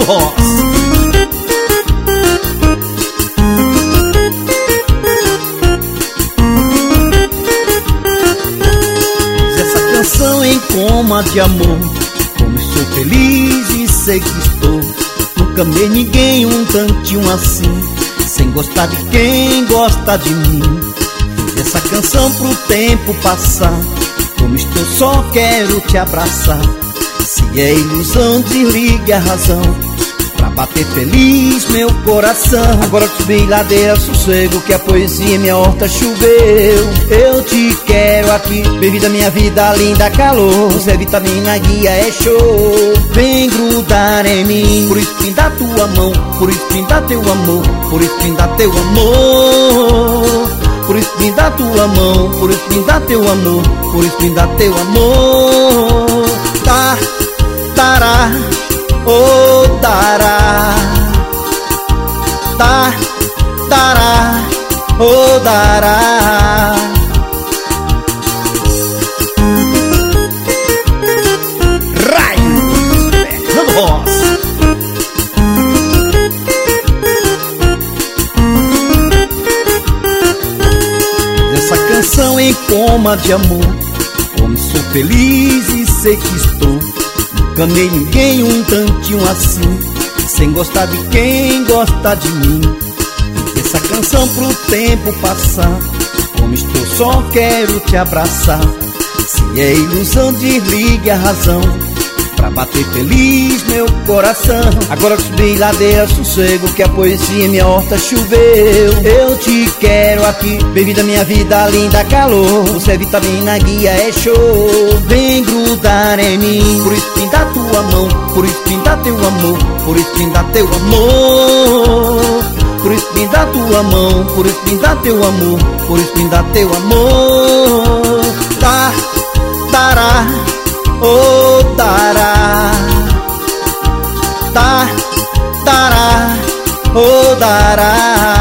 Ross. Essa canção em coma de amor, como estou feliz e sei que estou. Nunca amei ninguém um tantinho assim, sem gostar de quem gosta de mim. Fiz essa canção pro tempo passar, como estou só quero te abraçar. Se é ilusão, desligue a razão, pra bater feliz meu coração. Agora que subi ladeira, sossego, que a poesia em minha horta choveu. Eu te quero aqui, bebida minha vida, linda calor. Você é vitamina, guia, é show. Vem grudar em mim, por isso me dá tua mão, por isso me dá teu amor, por isso me dá teu amor. Por isso me dá tua mão, por isso me dá teu amor, por isso me dá teu amor. Tá, tará, oh dará. Tá, tará, oh dará. Raios, Fernando Ross. Essa canção em coma de amor, como sou feliz e sei que estou. Nunca amei ninguém um tantinho assim, sem gostar de quem gosta de mim. Essa canção pro tempo passar, como estou só quero te abraçar. Se é ilusão, desligue a razão, pra bater feliz meu coração. Agora que subi ladeira, sossego, que a poesia em minha horta choveu. Eu te quero aqui, bebida minha vida, linda calor. Você é vitamina, guia, é show. Vem grudar em mim, por isso me dá tua mão, por isso me dá teu amor, por isso me dá teu amor. Por isso me dá tua mão, por isso me dá teu amor, por isso me dá teu amor. Tá, tará, oh dará. Tá, tará, oh dará.